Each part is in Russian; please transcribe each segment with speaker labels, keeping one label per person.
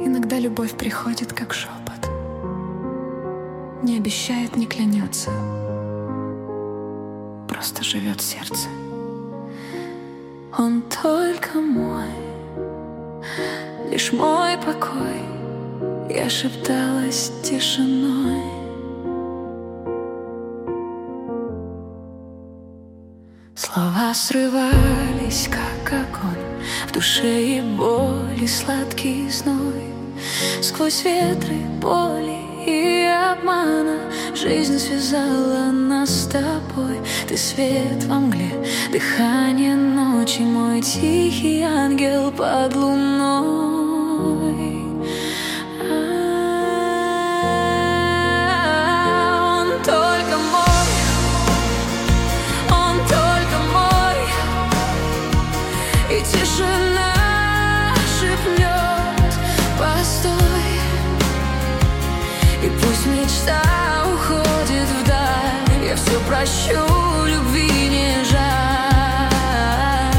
Speaker 1: Иногда любовь приходит как шепот, не обещает, не клянется, просто живет в сердце. Он только мой, лишь мой покой. Я шепталась тишиной. Слова срывались, как огонь, в душе и боли сладкий зной. Сквозь ветры, боли и обмана жизнь связала нас с тобой. Ты свет во мгле, дыхание ночи, мой тихий ангел под луной. И тишина шепнет: постой. И пусть мечта уходит вдаль, я все прощу, любви не жаль.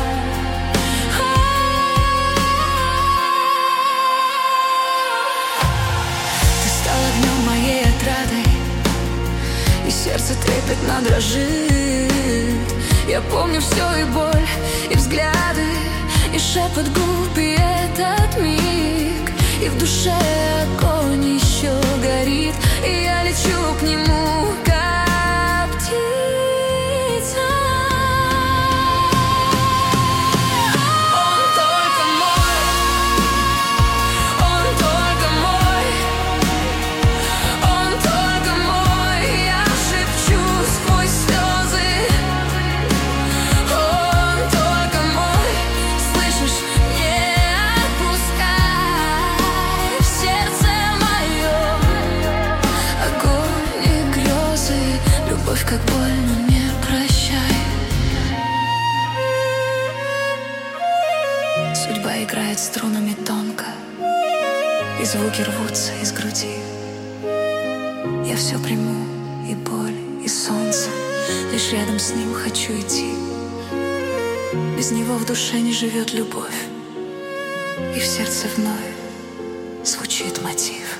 Speaker 1: Ты стал огнем моей отрадой, и сердце трепетно дрожит. Я помню все, и боль, и взгляды, и шепот губ, и этот миг. И в душе огонь еще горит, и я лечу к нему, как птица. Он только мой, он только мой, он только мой. Я шепчу сквозь слезы: он только мой. Слышишь, не отпускай в сердце моем огонь и грезы. Любовь как боль, но не прощай. Судьба играет струнами тонко, и звуки рвутся из груди. Я все приму, и боль, и солнце, лишь рядом с ним хочу идти. Без него в душе не живет любовь, и в сердце вновь звучит мотив.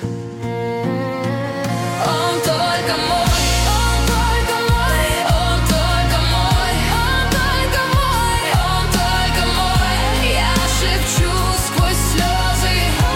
Speaker 1: Он только мой, он только мой, он только мой, он только мой, он только мой. Я шепчу сквозь слезы: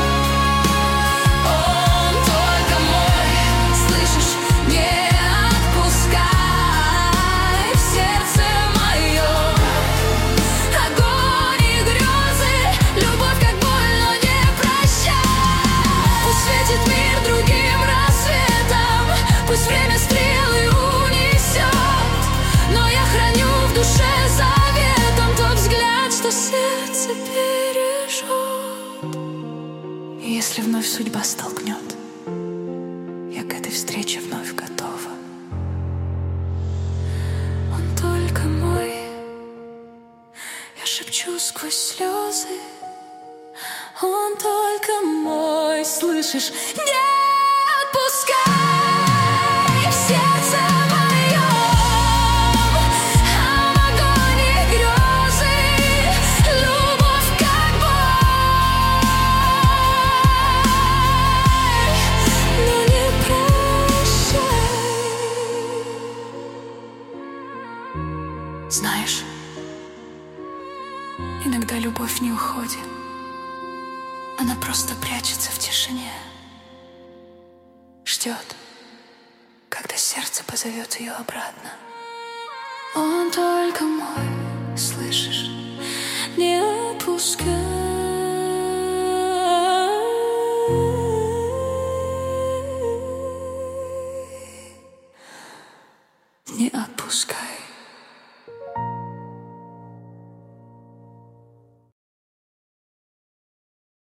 Speaker 1: он только мой. Слышишь, не отпускай в сердце моем огонь и грезы. Любовь как боль, но не прощай. Пусть светит мир другим рассветом, пусть время стрелы унесет, но я храню в душе заветом тот взгляд, что сердце бережет. И если вновь судьба столкнет, я к этой встрече вновь готова. Он только мой. Я шепчу сквозь слезы: он только мой. Слышишь, не отпускай в сердце моем огонь и грезы. Любовь как боль, но не прощай. Знаешь, иногда любовь не уходит, она просто прячется в тишине, ждет, когда сердце позовет ее обратно. Он только мой, слышишь, не отпускай, не отпускай.